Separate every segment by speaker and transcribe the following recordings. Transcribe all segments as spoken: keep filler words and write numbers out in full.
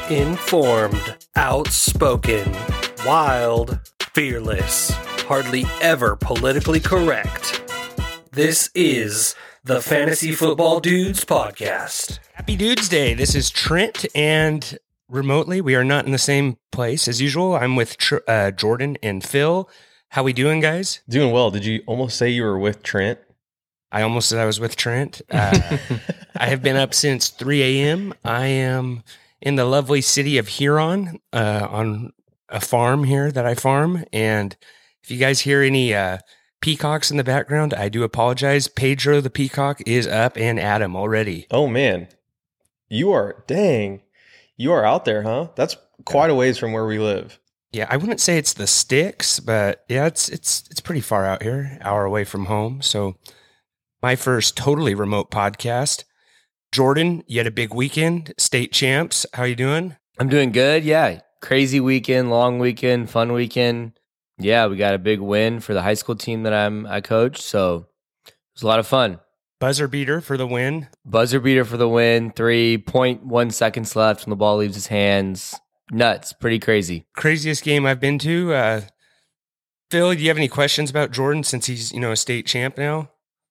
Speaker 1: Informed, outspoken, wild, fearless, hardly ever politically correct. This is the Fantasy Football Dudes Podcast.
Speaker 2: Happy Dudes Day. This is Trent, and remotely, we are not in the same place as usual. I'm with Tr- uh, Jordan and Phil. How we doing, guys?
Speaker 3: Doing well. Did you almost say you were with Trent?
Speaker 2: I almost said I was with Trent. Uh, I have been up since three a.m. I am in the lovely city of Huron uh, on a farm here that I farm. And if you guys hear any uh, peacocks in the background, I do apologize. Pedro the peacock is up and at him already.
Speaker 3: Oh, man. You are, dang. You are out there, huh? That's quite a ways from where we live.
Speaker 2: Yeah, I wouldn't say it's the sticks, but yeah, it's it's it's pretty far out here, hour away from home. So my first totally remote podcast. Jordan, you had a big weekend, state champs. How you doing?
Speaker 4: I'm doing good. Yeah. Crazy weekend, long weekend, fun weekend. Yeah, we got a big win for the high school team that I'm I coach. So it was a lot of fun.
Speaker 2: Buzzer beater for the win.
Speaker 4: Buzzer beater for the win. three point one seconds left when the ball leaves his hands. Nuts. Pretty crazy.
Speaker 2: Craziest game I've been to. Uh, Phil, do you have any questions about Jordan since he's, you know, a state champ now?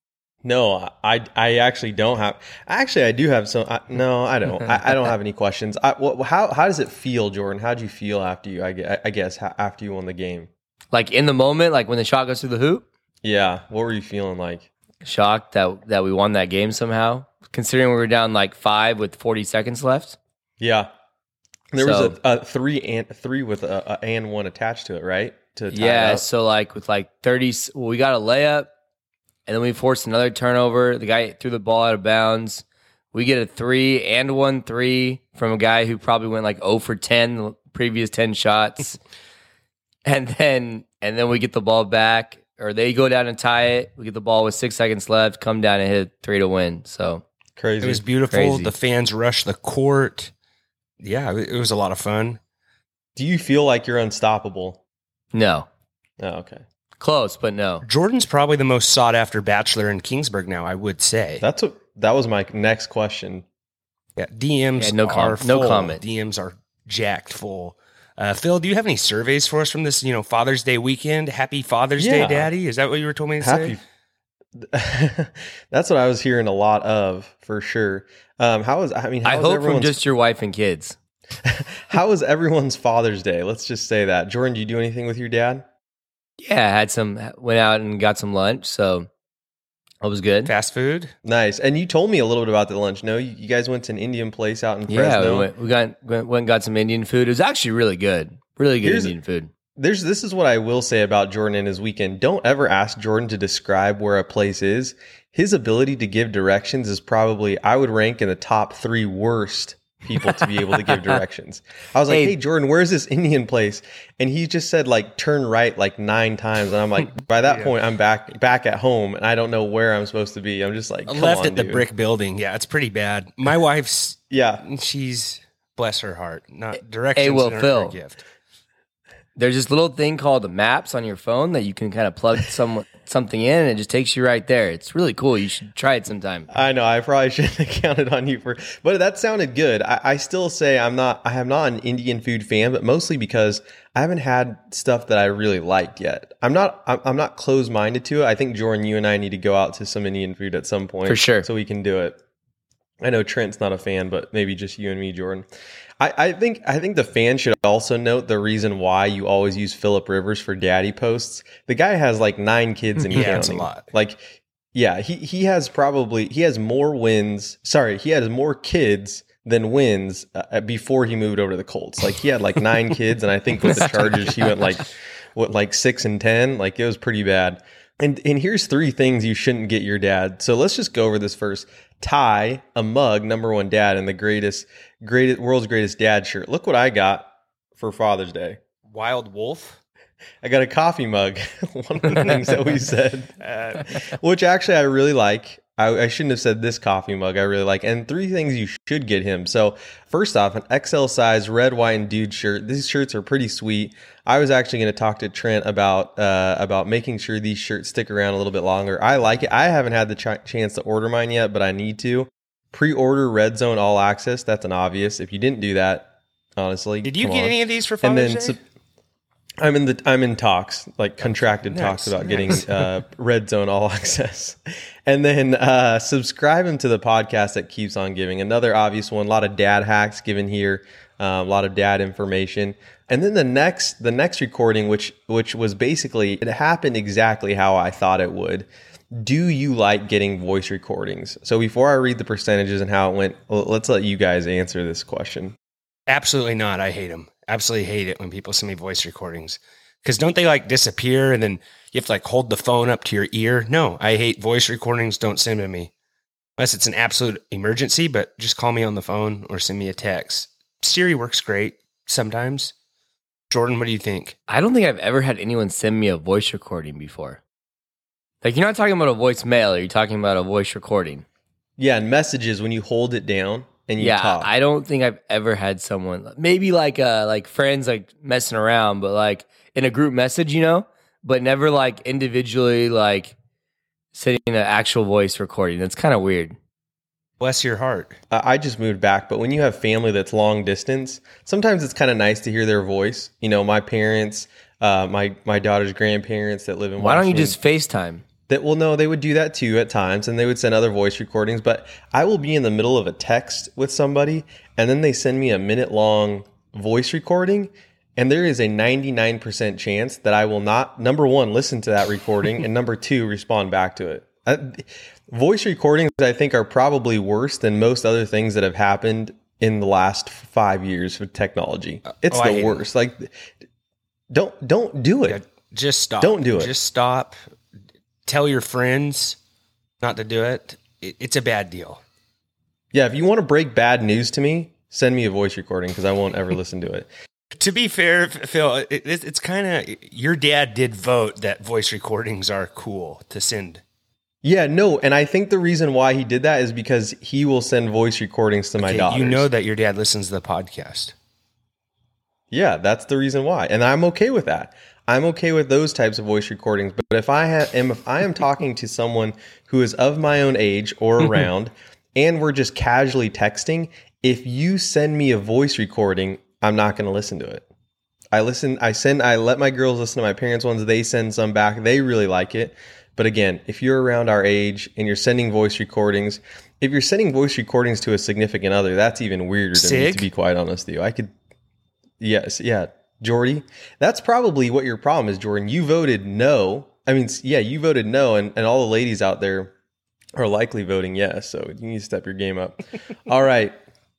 Speaker 3: No, I, I actually don't have. Actually, I do have some. I, no, I don't. I, I don't have any questions. I, what, how how does it feel, Jordan? How did you feel after you? I, gue- I guess how, after you won the game.
Speaker 4: Like in the moment, like when the shot goes through the hoop.
Speaker 3: Yeah. What were you feeling like?
Speaker 4: Shocked that that we won that game somehow, considering we were down like five with forty seconds left.
Speaker 3: Yeah. There
Speaker 4: So-
Speaker 3: was a, a three and three with a, a and one attached to it, right? To tie
Speaker 4: Yeah,
Speaker 3: it up.
Speaker 4: so like with like thirty, well, we got a layup, and then we forced another turnover. The guy threw the ball out of bounds. We get a three and one three from a guy who probably went like zero for ten the previous ten shots, and then and then we get the ball back, or they go down and tie it. We get the ball with six seconds left, come down and hit three to win. So
Speaker 3: Crazy.
Speaker 2: It was beautiful.
Speaker 4: Crazy.
Speaker 2: The fans rushed the court. Yeah, it was a lot of fun.
Speaker 3: Do you feel like you're unstoppable?
Speaker 4: no,
Speaker 3: Oh, okay.
Speaker 4: close, but no.
Speaker 2: Jordan's probably the most sought after bachelor in Kingsburg now, I would say.
Speaker 3: That's what. That was my next question.
Speaker 2: Yeah, D Ms
Speaker 4: Yeah, no com-
Speaker 2: are
Speaker 4: no
Speaker 2: full.
Speaker 4: comment.
Speaker 2: D Ms are jacked full. Uh, Phil, do you have any surveys for us from this, you know, Father's Day weekend? Happy Father's
Speaker 3: Yeah.
Speaker 2: Day, Daddy. Is that what you were told me to
Speaker 3: Happy.
Speaker 2: say?
Speaker 3: That's what I was hearing a lot of, for sure. Um, how was? I mean, how
Speaker 4: I
Speaker 3: was
Speaker 4: hope from
Speaker 3: everyone's-
Speaker 4: just your wife and kids.
Speaker 3: How was everyone's Father's Day? Let's just say that. Jordan, did you do anything with your dad?
Speaker 4: Yeah, I had some, went out and got some lunch, so it was good.
Speaker 2: Fast food?
Speaker 3: Nice. And you told me a little bit about the lunch. No, you you guys went to an Indian place out in
Speaker 4: Yeah,
Speaker 3: Fresno.
Speaker 4: we went, we got went, went and got some Indian food. It was actually really good, really good
Speaker 3: Here's-
Speaker 4: Indian food.
Speaker 3: There's this is what I will say about Jordan and his weekend. Don't ever ask Jordan to describe where a place is. His ability to give directions is probably, I would rank in the top three worst people to be able to give directions. I was like,
Speaker 4: Hey.
Speaker 3: hey, Jordan, where's this Indian place? And he just said like turn right like nine times. And I'm like, by that
Speaker 2: Yeah.
Speaker 3: point, I'm back back at home and I don't know where I'm supposed to be. I'm just like, come
Speaker 2: Left
Speaker 3: on,
Speaker 2: at the
Speaker 3: dude.
Speaker 2: brick building. Yeah, it's pretty bad. My wife's,
Speaker 3: Yeah.
Speaker 2: she's, bless her heart, not directions.
Speaker 4: Hey, well,
Speaker 2: aren't her
Speaker 4: Phil.
Speaker 2: gift.
Speaker 4: There's this little thing called the maps on your phone that you can kind of plug some something in, and it just takes you right there. It's really cool. You should try it sometime.
Speaker 3: I know. I probably shouldn't have counted on you for, but that sounded good. I, I still say I'm not. I am not an Indian food fan, but mostly because I haven't had stuff that I really liked yet. I'm not. I'm, I'm not closed minded to it. I think Jordan, you and I need to go out to some Indian food at some point
Speaker 4: For sure.
Speaker 3: so we can do it. I know Trent's not a fan, but maybe just you and me, Jordan. I, I think I think the fans should also note the reason why you always use Phillip Rivers for daddy posts. The guy has like nine kids and
Speaker 2: Yeah,
Speaker 3: counting.
Speaker 2: it's a lot.
Speaker 3: Like, yeah, he he has probably he has more wins. Sorry, he has more kids than wins uh, before he moved over to the Colts. Like he had like nine kids, and I think with the Chargers he went like what like six and ten. Like it was pretty bad. And and here's three things you shouldn't get your dad. So let's just go over this first. Tie a mug, number one dad, and the greatest, greatest world's greatest dad shirt. Look what I got for Father's Day.
Speaker 2: Wild Wolf?
Speaker 3: I got a coffee mug. One of the things that we said,
Speaker 2: Uh,
Speaker 3: which actually I really like. I, I shouldn't have said this coffee mug. I really like. And three things you should get him. So first off, an X L size red, white, and dude shirt. These shirts are pretty sweet. I was actually going to talk to Trent about uh, about making sure these shirts stick around a little bit longer. I like it. I haven't had the ch- chance to order mine yet, but I need to. Pre-order Red Zone All Access. That's an obvious. If you didn't do that, honestly.
Speaker 2: Did you
Speaker 3: Come
Speaker 2: get
Speaker 3: on.
Speaker 2: any of these for
Speaker 3: And
Speaker 2: Father's
Speaker 3: then
Speaker 2: Day?
Speaker 3: sub- I'm in the I'm in talks, like contracted
Speaker 2: Nice,
Speaker 3: talks about
Speaker 2: nice.
Speaker 3: getting uh, Red Zone All Access, and then uh, subscribing to the podcast that keeps on giving. Another obvious one, a lot of dad hacks given here, uh, a lot of dad information, and then the next the next recording, which which was basically it happened exactly how I thought it would. Do you like getting voice recordings? So before I read the percentages and how it went, l- let's let you guys answer this question.
Speaker 2: Absolutely not. I hate them. Absolutely hate it when people send me voice recordings. Because don't they like disappear and then you have to like hold the phone up to your ear? No, I hate voice recordings. Don't send them to me. Unless it's an absolute emergency, but just call me on the phone or send me a text. Siri works great sometimes. Jordan, what do you think?
Speaker 4: I don't think I've ever had anyone send me a voice recording before. Like, you're not talking about a voicemail, or you're talking about a voice recording.
Speaker 3: Yeah, and messages when you hold it down and you
Speaker 4: yeah,
Speaker 3: talk.
Speaker 4: I don't think I've ever had someone, maybe like uh like friends like messing around, but like in a group message, you know, but never like individually like sending an actual voice recording. That's kind of weird.
Speaker 2: Bless your heart.
Speaker 3: I I just moved back, but when you have family that's long distance, sometimes it's kind of nice to hear their voice. You know, my parents, uh, my my daughter's grandparents that live in
Speaker 4: Why don't you
Speaker 3: Washington.
Speaker 4: just FaceTime?
Speaker 3: That well, no, they would do that too at times, and they would send other voice recordings. But I will be in the middle of a text with somebody, and then they send me a minute long voice recording, and there is a ninety-nine percent chance that I will not, number one, listen to that recording, and number two, respond back to it. Uh, voice recordings, I think, are probably worse than most other things that have happened in the last five years with technology. It's
Speaker 2: oh, I hate
Speaker 3: the worst. Like, don't don't do it.
Speaker 2: Yeah, just stop.
Speaker 3: Don't do it.
Speaker 2: Just stop. Tell your friends not to do it. it it's a bad deal.
Speaker 3: Yeah, if you want to break bad news to me, send me a voice recording because I won't ever listen to it.
Speaker 2: To be fair, Phil, it, it, it's kind of your dad did vote that voice recordings are cool to send.
Speaker 3: Yeah, no, and I think the reason why he did that is because he will send voice recordings to my
Speaker 2: Okay,
Speaker 3: daughters.
Speaker 2: you know that your dad listens to the podcast.
Speaker 3: Yeah, that's the reason why, and I'm okay with that. I'm okay with those types of voice recordings. But if I ha- am if I am talking to someone who is of my own age or around, and we're just casually texting, if you send me a voice recording, I'm not going to listen to it. I listen. I send. I let my girls listen to my parents' ones. They send some back. They really like it. But again, if you're around our age and you're sending voice recordings, if you're sending voice recordings to a significant other, that's even weirder to me,
Speaker 2: Sig?
Speaker 3: to be quite honest with you. I could, yes, yeah, Jordy, that's probably what your problem is, Jordan. You voted no. I mean, yeah, you voted no, and, and all the ladies out there are likely voting yes, so you need to step your game up. All right.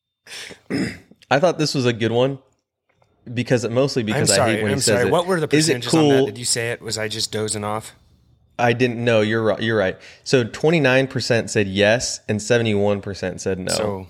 Speaker 3: I thought this was a good one because mostly because
Speaker 2: I'm sorry.
Speaker 3: I hate when
Speaker 2: I'm
Speaker 3: he says
Speaker 2: sorry.
Speaker 3: it.
Speaker 2: What were the
Speaker 3: Is it
Speaker 2: percentages on that?
Speaker 3: cool?
Speaker 2: Did you say it? Was I just dozing off?
Speaker 3: I didn't know. You're right. You're right. So twenty-nine percent said yes, and seventy-one percent said no.
Speaker 2: So,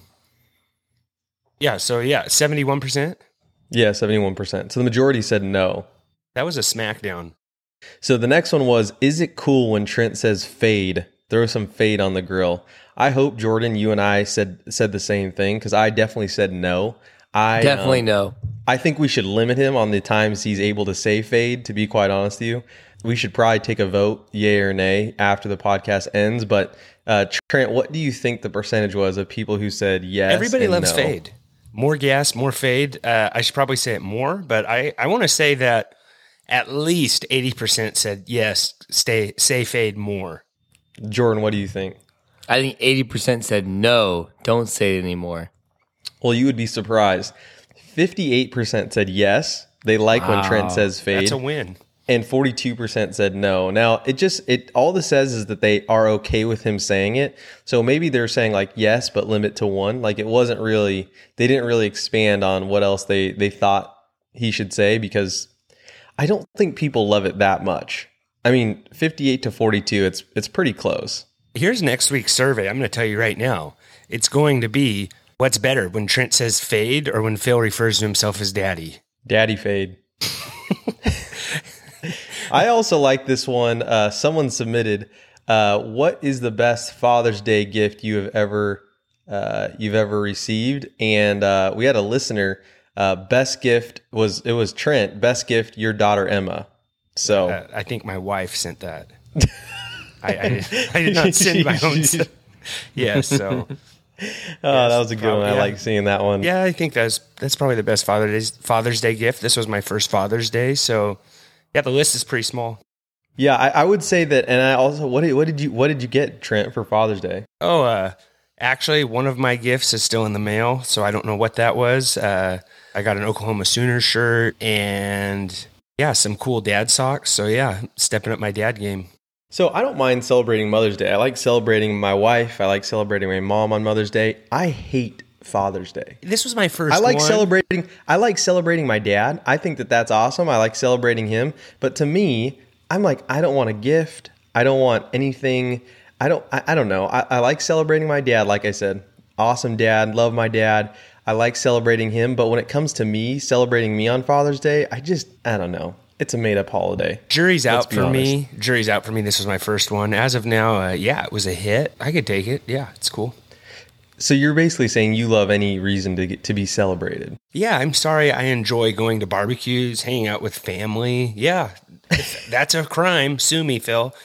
Speaker 2: yeah. So, yeah, seventy-one percent.
Speaker 3: Yeah, seventy-one percent. So the majority said no.
Speaker 2: That was a smackdown.
Speaker 3: So the next one was, is it cool when Trent says fade? Throw some fade on the grill. I hope, Jordan, you and I said said the same thing because I definitely said no. I
Speaker 4: Definitely
Speaker 3: um,
Speaker 4: no.
Speaker 3: I think we should limit him on the times he's able to say fade, to be quite honest with you. We should probably take a vote, yay or nay, after the podcast ends. But uh, Trent, what do you think the percentage was of people who said yes?
Speaker 2: Everybody
Speaker 3: and
Speaker 2: loves
Speaker 3: no?
Speaker 2: fade. More gas, more fade. Uh, I should probably say it more, but I, I want to say that at least eighty percent said yes, stay say fade more.
Speaker 3: Jordan, what do you think?
Speaker 4: I think eighty percent said no, don't say it anymore.
Speaker 3: Well, you would be surprised. fifty-eight percent said yes. They like when Trent says fade.
Speaker 2: That's a win.
Speaker 3: And forty-two percent said no. Now, it just, it all this says is that they are okay with him saying it. So maybe they're saying like yes, but limit to one. Like it wasn't really, they didn't really expand on what else they, they thought he should say because I don't think people love it that much. I mean, fifty-eight to forty-two, it's it's pretty close.
Speaker 2: Here's next week's survey. I'm going to tell you right now. It's going to be what's better, when Trent says fade or when Phil refers to himself as daddy?
Speaker 3: Daddy fade. I also like this one. Uh, someone submitted, uh, what is the best Father's Day gift you have ever uh, you've ever received? And uh, we had a listener. Uh, best gift was it was Trent. Best gift, your daughter Emma. So
Speaker 2: Uh, I think my wife sent that. I, I, did, I did not send my own stuff. Yeah, so
Speaker 3: Oh, that was a good
Speaker 2: probably,
Speaker 3: one. I
Speaker 2: yeah.
Speaker 3: like seeing that one.
Speaker 2: Yeah, I think that's that's probably the best Father's Day, Father's Day gift. This was my first Father's Day, so yeah, the list is pretty small.
Speaker 3: Yeah, I, I would say that. And I also, what did what did you what did you get, Trent, for Father's Day?
Speaker 2: Oh, uh, actually, one of my gifts is still in the mail, so I don't know what that was. Uh, I got an Oklahoma Sooners shirt and yeah, some cool dad socks. So yeah, stepping up my dad game.
Speaker 3: So I don't mind celebrating Mother's Day. I like celebrating my wife. I like celebrating my mom on Mother's Day. I hate Father's Day.
Speaker 2: This was my first
Speaker 3: I like
Speaker 2: one.
Speaker 3: celebrating. I like celebrating my dad. I think that that's awesome. I like celebrating him. But to me, I'm like, I don't want a gift. I don't want anything. I don't. I, I don't know. I, I like celebrating my dad. Like I said, awesome dad. Love my dad. I like celebrating him. But when it comes to me celebrating me on Father's Day, I just I don't know. It's a made up holiday.
Speaker 2: Jury's
Speaker 3: Let's
Speaker 2: out
Speaker 3: be
Speaker 2: for
Speaker 3: honest.
Speaker 2: me. Jury's out for me. This was my first one. As of now, uh, yeah, it was a hit. I could take it. Yeah, it's cool.
Speaker 3: So you're basically saying you love any reason to get to be celebrated.
Speaker 2: Yeah, I'm sorry. I enjoy going to barbecues, hanging out with family. Yeah, if that's a crime. Sue me, Phil.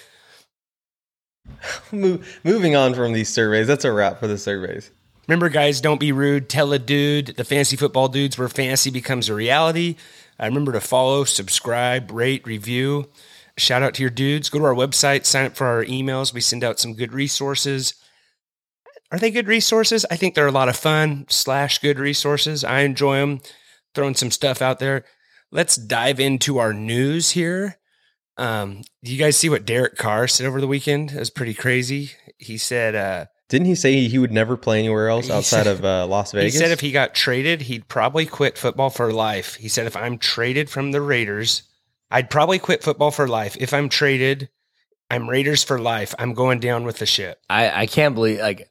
Speaker 3: Mo- moving on from these surveys, that's a wrap for the surveys.
Speaker 2: Remember, guys, don't be rude. Tell a dude. The Fantasy Football Dudes, where fantasy becomes a reality. Uh, remember to follow, subscribe, rate, review. Shout out to your dudes. Go to our website, sign up for our emails. We send out some good resources. Are they good resources? I think they're a lot of fun slash good resources. I enjoy them. Throwing some stuff out there. Let's dive into our news here. Um, do you guys see what Derek Carr said over the weekend? It was pretty crazy. He said, uh,
Speaker 3: Didn't he say he would never play anywhere else
Speaker 2: He
Speaker 3: outside
Speaker 2: said-
Speaker 3: of uh, Las Vegas?
Speaker 2: He said if he got traded, he'd probably quit football for life. He said if I'm traded from the Raiders, I'd probably quit football for life. If I'm traded, I'm Raiders for life. I'm going down with the ship.
Speaker 4: I, I can't believe, like,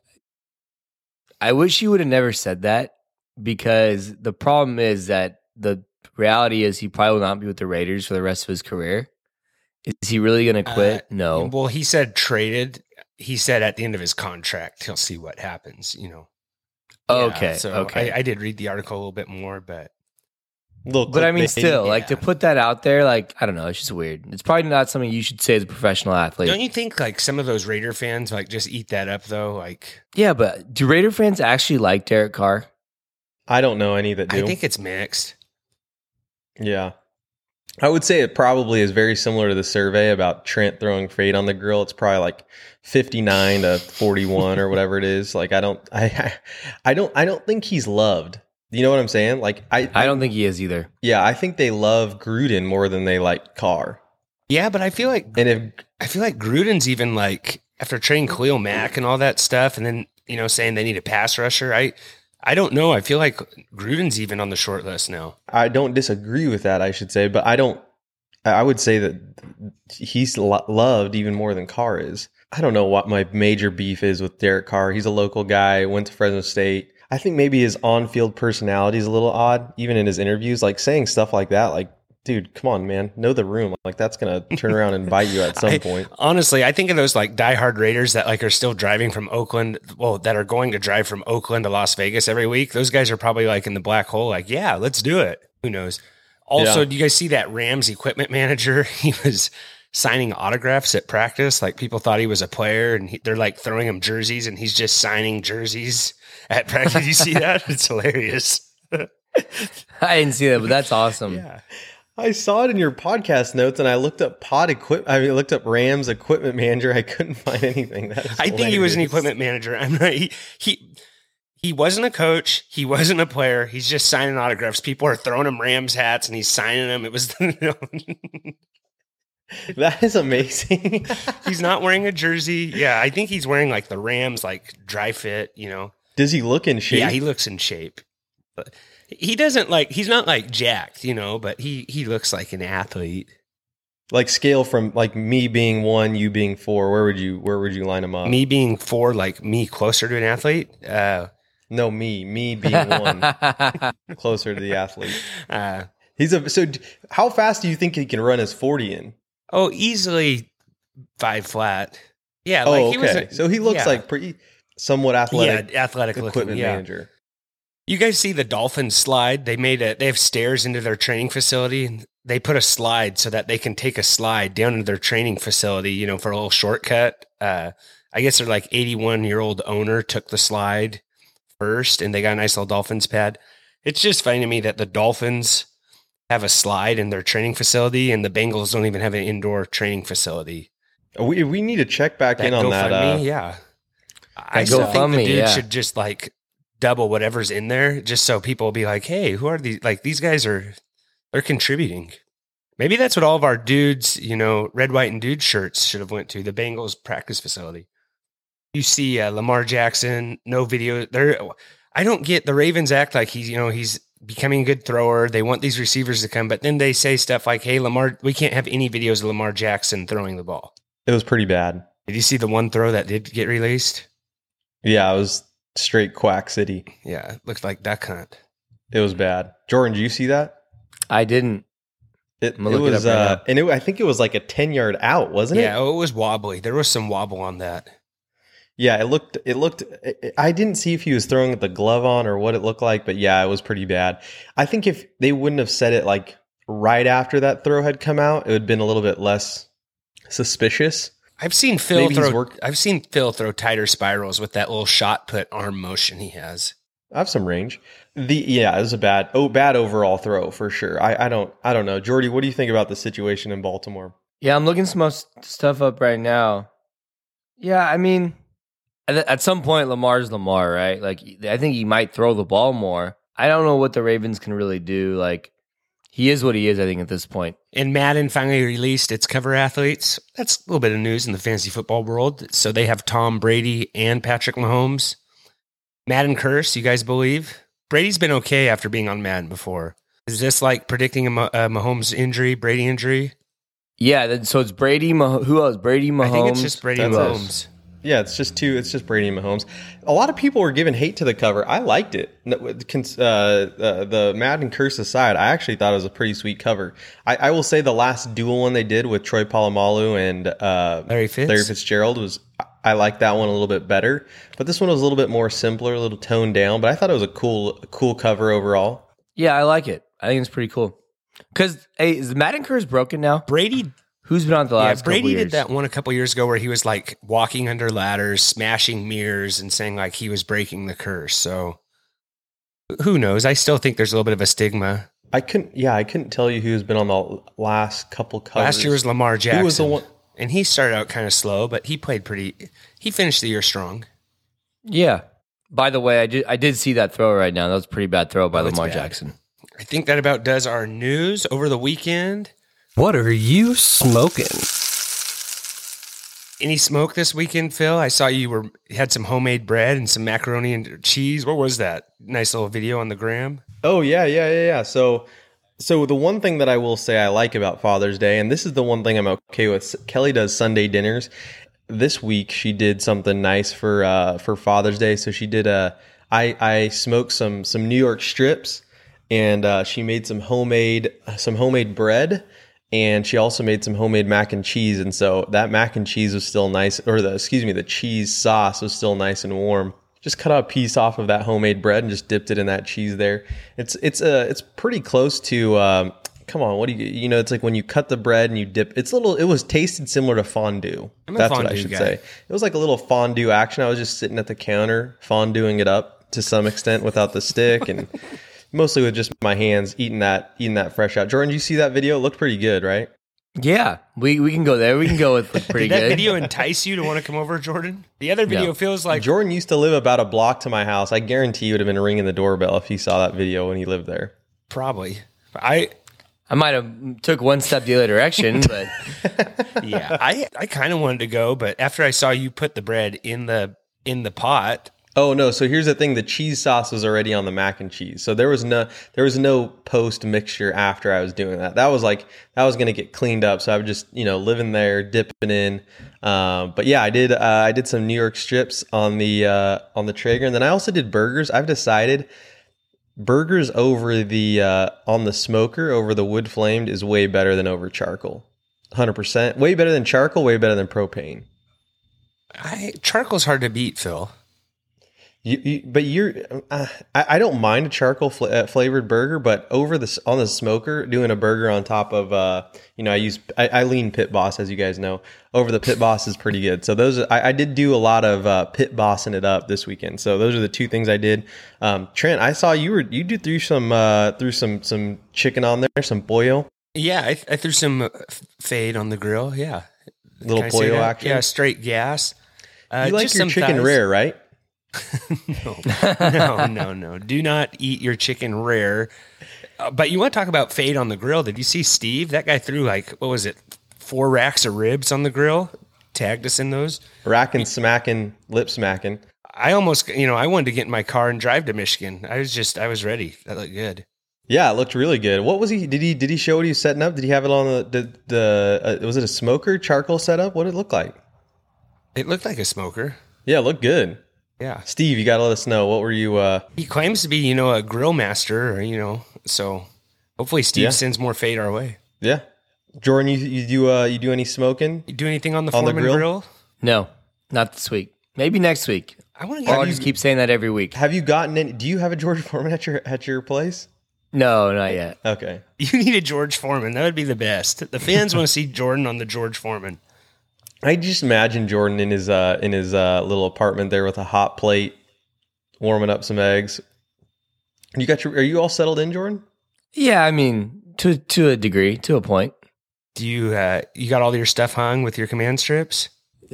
Speaker 4: I wish you would have never said that, because the problem is that the reality is he probably will not be with the Raiders for the rest of his career. Is he really going to quit?
Speaker 2: Uh,
Speaker 4: no.
Speaker 2: Well, he said traded. He said at the end of his contract, he'll see what happens, you know.
Speaker 4: Okay.
Speaker 2: Yeah, so
Speaker 4: okay.
Speaker 2: I, I did read the article a little bit more, but
Speaker 3: Little
Speaker 4: But I mean,
Speaker 3: clickbait.
Speaker 4: still, like,
Speaker 2: yeah.
Speaker 4: to put that out there, like, I don't know, it's just weird. It's probably not something you should say as a professional athlete.
Speaker 2: don't you think like some of those Raider fans like just eat that up though? Like,
Speaker 4: Yeah, but do Raider fans actually like Derek Carr?
Speaker 3: I don't know any that do.
Speaker 2: I think it's mixed.
Speaker 3: Yeah. I would say it probably is very similar to the survey about Trent throwing fade on the grill. It's probably like fifty-nine to forty-one or whatever it is. Like, I don't, I, I don't, I don't think he's loved. You know what I'm saying? Like, I,
Speaker 4: I don't think he is either.
Speaker 3: yeah, I think they love Gruden more than they like Carr.
Speaker 2: Yeah, but I feel like
Speaker 3: And if,
Speaker 2: I feel like Gruden's even like after trading Khalil Mack and all that stuff, and then you know saying they need a pass rusher. I I don't know. I feel like Gruden's even on the short list now.
Speaker 3: I don't disagree with that, I should say, but I don't, I would say that he's lo- loved even more than Carr is. I don't know what my major beef is with Derek Carr. He's a local guy, went to Fresno State. I think maybe his on-field personality is a little odd, even in his interviews, like saying stuff like that. Like, dude, come on, man, know the room. Like, that's gonna turn around and bite you at some
Speaker 2: I-
Speaker 3: point.
Speaker 2: Honestly, I think of those like diehard Raiders that like are still driving from Oakland. Well, that are going to drive from Oakland to Las Vegas every week. Those guys are probably like in the black hole. Like, yeah, let's do it. Who knows? Also,
Speaker 3: Yeah.
Speaker 2: do you guys see that Rams equipment manager? He was signing autographs at practice. Like people thought he was a player, and he, they're like throwing him jerseys, and he's just signing jerseys at practice. You see that? It's hilarious.
Speaker 4: I didn't see that, but that's awesome.
Speaker 2: Yeah.
Speaker 3: I saw it in your podcast notes, and I looked up pod equip. I mean, I looked up Rams equipment manager. I couldn't find anything. That is
Speaker 2: I think he was an
Speaker 3: hilarious.
Speaker 2: equipment manager. I'm not. He he he wasn't a coach. He wasn't a player. He's just signing autographs. People are throwing him Rams hats, and he's signing them. It was.
Speaker 3: That is amazing.
Speaker 2: He's not wearing a jersey. Yeah, I think he's wearing like the Rams like dry fit. You know.
Speaker 3: Does he look in shape?
Speaker 2: Yeah, he looks in shape. But he doesn't like. He's not like jacked, you know. But he he looks like an athlete.
Speaker 3: Like scale from like me being one, you being four. Where would you where would you line him up?
Speaker 2: Me being four, like me closer to an athlete. Uh,
Speaker 3: No, me. Me being one, closer to the athlete.
Speaker 2: uh,
Speaker 3: He's a so. d- How fast do you think he can run his forty in?
Speaker 2: oh, easily five flat. Yeah.
Speaker 3: Oh,
Speaker 2: like
Speaker 3: okay.
Speaker 2: he was a-
Speaker 3: so he looks
Speaker 2: yeah.
Speaker 3: like pretty somewhat athletic
Speaker 2: Yeah, athletic looking.
Speaker 3: equipment
Speaker 2: Yeah.
Speaker 3: manager.
Speaker 2: You guys see the Dolphins slide? They made a. They have stairs into their training facility, and they put a slide so that they can take a slide down into their training facility. You know, for a little shortcut. Uh, I guess their like eighty-one year old owner took the slide first, and they got a nice little Dolphins pad. It's just funny to me that the Dolphins have a slide in their training facility, and the Bengals don't even have an indoor training facility.
Speaker 3: We we need to check back in on that.
Speaker 2: GoFundMe,
Speaker 3: Uh,
Speaker 2: yeah. I
Speaker 4: That
Speaker 2: still think the
Speaker 4: GoFundMe,
Speaker 2: dude
Speaker 4: yeah.
Speaker 2: should just like double whatever's in there, just so people will be like, "Hey, who are these? Like these guys are they're contributing." Maybe that's what all of our dudes, you know, red, white, and dude shirts should have went to the Bengals practice facility. You see uh, Lamar Jackson, no video. There, I don't get the Ravens act like he's, you know, he's becoming a good thrower. They want these receivers to come, but then they say stuff like, "Hey, Lamar, we can't have any videos of Lamar Jackson throwing the ball."
Speaker 3: it was pretty bad.
Speaker 2: Did you see the one throw that did get released?
Speaker 3: Yeah, it was straight Quack City.
Speaker 2: Yeah, it looked like duck hunt.
Speaker 3: It was bad. Jordan, did you see that?
Speaker 4: I didn't.
Speaker 3: It,
Speaker 4: I'm gonna
Speaker 3: it
Speaker 4: look it
Speaker 3: was,
Speaker 4: up right
Speaker 3: uh,
Speaker 4: now.
Speaker 3: and it, I think it was like a ten yard out, wasn't
Speaker 2: Yeah,
Speaker 3: it?
Speaker 2: oh, it was wobbly. There was some wobble on that.
Speaker 3: Yeah, it looked. It looked. I didn't see if he was throwing the glove on or what it looked like, but yeah, it was pretty bad. I think if they wouldn't have said it like right after that throw had come out, it would have been a little bit less suspicious.
Speaker 2: I've seen Phil
Speaker 3: Maybe he's
Speaker 2: throw.
Speaker 3: work-
Speaker 2: I've seen Phil throw tighter spirals with that little shot put arm motion he has.
Speaker 3: I have some range. The yeah, it was a bad oh bad overall throw for sure. I, I don't I don't know. Jordy, what do you think about the situation in Baltimore?
Speaker 4: Yeah, I'm looking some st- stuff up right now. Yeah, I mean, at, at some point, Lamar's Lamar, right? Like, I think he might throw the ball more. I don't know what the Ravens can really do. Like, he is what he is, I think, at this point.
Speaker 2: And Madden finally released its cover athletes. That's a little bit of news in the fantasy football world. So they have Tom Brady and Patrick Mahomes. Madden curse, you guys believe? Brady's been okay after being on Madden before. Is this like predicting a, Ma- a Mahomes injury, Brady injury?
Speaker 4: Yeah, then- so it's Brady, Mah- who else? Brady, Mahomes.
Speaker 2: I think it's just Brady and
Speaker 3: That's
Speaker 2: Mahomes.
Speaker 3: Yeah, it's just two. It's just Brady and Mahomes. A lot of people were giving hate to the cover. I liked it. No, cons- Uh, uh, the Madden curse aside, I actually thought it was a pretty sweet cover. I, I will say the last dual one they did with Troy Polamalu and uh,
Speaker 2: Larry Fitz?
Speaker 3: Larry Fitzgerald was. I like that one a little bit better, but this one was a little bit more simpler, a little toned down. But I thought it was a cool, cool cover overall.
Speaker 4: Yeah, I like it. I think it's pretty cool. Because, hey, is the Madden curse broken now?
Speaker 2: Brady,
Speaker 4: Who's been on the
Speaker 2: yeah,
Speaker 4: last couple
Speaker 2: Brady
Speaker 4: years?
Speaker 2: did that one a couple years ago where he was like walking under ladders, smashing mirrors, and saying like he was breaking the curse. So who knows? I still think there's a little bit of a stigma.
Speaker 3: I couldn't. Yeah, I couldn't tell you who's been on the last couple covers.
Speaker 2: Last year was Lamar Jackson.
Speaker 3: Who was the one?
Speaker 2: And he started out kind of slow, but he played pretty. He finished the year strong.
Speaker 4: Yeah. By the way, I did, I did see that throw right now. That was a pretty bad throw by
Speaker 2: Oh, it's
Speaker 4: Lamar
Speaker 2: bad.
Speaker 4: Jackson.
Speaker 2: I think that about does our news over the weekend.
Speaker 1: What are you smoking?
Speaker 2: Any smoke this weekend, Phil? I saw you were had some homemade bread and some macaroni and cheese. What was that? Nice little video on the gram.
Speaker 3: Oh yeah, yeah, yeah, yeah. So, so the one thing that I will say I like about Father's Day, and this is the one thing I'm okay with. Kelly does Sunday dinners. This week she did something nice for uh, for Father's Day. So she did a. I I smoked some some New York strips, and uh, she made some homemade some homemade bread. And she also made some homemade mac and cheese, and so that mac and cheese was still nice, or the excuse me, the cheese sauce was still nice and warm. Just cut a piece off of that homemade bread and just dipped it in that cheese there. It's it's a it's pretty close to um, come on, what do you you know? It's like when you cut the bread and you dip. It's a little. It was tasted similar to fondue.
Speaker 2: I'm a
Speaker 3: That's what I
Speaker 2: fondue
Speaker 3: should
Speaker 2: guy.
Speaker 3: say. It was like a little fondue action. I was just sitting at the counter fondueing it up to some extent without the stick and. Mostly with just my hands eating that eating that fresh out. Jordan, did you see that video? It looked pretty good, right?
Speaker 4: Yeah, we, we can go there. We can go with pretty
Speaker 2: Did that
Speaker 4: good.
Speaker 2: video entice you to want to come over, Jordan? The other video
Speaker 4: No.
Speaker 2: feels like
Speaker 3: Jordan used to live about a block to my house. I guarantee he would have been ringing the doorbell if he saw that video when he lived there.
Speaker 2: probably. I
Speaker 4: I might have took one step the other direction, but
Speaker 2: yeah, I I kind of wanted to go, but after I saw you put the bread in the in the pot,
Speaker 3: Oh no! So here's the thing: the cheese sauce was already on the mac and cheese, so there was no there was no post mixture after I was doing that. That was like that was gonna get cleaned up, so I was just you know living there, dipping in. Um, but yeah, I did uh, I did some New York strips on the uh, on the Traeger, and then I also did burgers. I've decided burgers over the uh, on the smoker over the wood flamed is way better than over charcoal. one hundred percent, way better than charcoal, way better than propane.
Speaker 2: I charcoal's hard to beat, Phil.
Speaker 3: You, you, but you're, uh, I, I don't mind a charcoal fl- uh, flavored burger, but over the on the smoker, doing a burger on top of, uh, you know, I use I, I lean Pit Boss, as you guys know. Over the Pit Boss is pretty good. So those, I, I did do a lot of uh, Pit Bossing it up this weekend. So those are the two things I did. Um, Trent, I saw you were you did threw some uh, threw some some chicken on there, some pollo.
Speaker 2: Yeah, I, I threw some uh, fade on the grill. Yeah,
Speaker 3: Little
Speaker 2: Can I say
Speaker 3: pollo
Speaker 2: that?
Speaker 3: action.
Speaker 2: Yeah, straight gas. Uh,
Speaker 3: You like
Speaker 2: just
Speaker 3: your
Speaker 2: some
Speaker 3: chicken
Speaker 2: thighs.
Speaker 3: rare, right?
Speaker 2: no, no, no, no. Do not eat your chicken rare. Uh, but you want to talk about fade on the grill? Did you see Steve? That guy threw like what was it? Four racks of ribs on the grill. Tagged us in those.
Speaker 3: Racking, smacking, lip smacking.
Speaker 2: I almost, you know, I wanted to get in my car and drive to Michigan. I was just, I was ready. That looked good.
Speaker 3: Yeah, it looked really good. What was he? Did he? Did he show what he was setting up? Did he have it on the the? the uh, was it a smoker charcoal setup? What did it look like?
Speaker 2: It looked like a smoker.
Speaker 3: Yeah, it looked good.
Speaker 2: Yeah.
Speaker 3: Steve, you got to let us know. What were you? Uh,
Speaker 2: He claims to be, you know, a grill master, or, you know, so hopefully Steve
Speaker 3: Yeah.
Speaker 2: sends more fade our way.
Speaker 3: yeah, Jordan, you you do uh, you do any smoking?
Speaker 2: You do anything on the
Speaker 3: On the
Speaker 2: Foreman
Speaker 3: grill?
Speaker 2: grill?
Speaker 4: No, not this week. Maybe next week.
Speaker 2: I want
Speaker 4: Or
Speaker 2: to
Speaker 4: I'll
Speaker 2: get
Speaker 4: just keep saying that every week.
Speaker 3: Have you gotten any? Do you have a George Foreman at your at your place?
Speaker 4: No, not yet.
Speaker 3: Okay.
Speaker 2: You need a George Foreman. That would be the best. The fans want to see Jordan on the George Foreman.
Speaker 3: I just imagine Jordan in his uh in his uh little apartment there with a hot plate, warming up some eggs. You got your? Are you all settled in, Jordan?
Speaker 4: Yeah, I mean, to to a degree, to a point.
Speaker 2: Do you, uh, you got all your stuff hung with your command strips?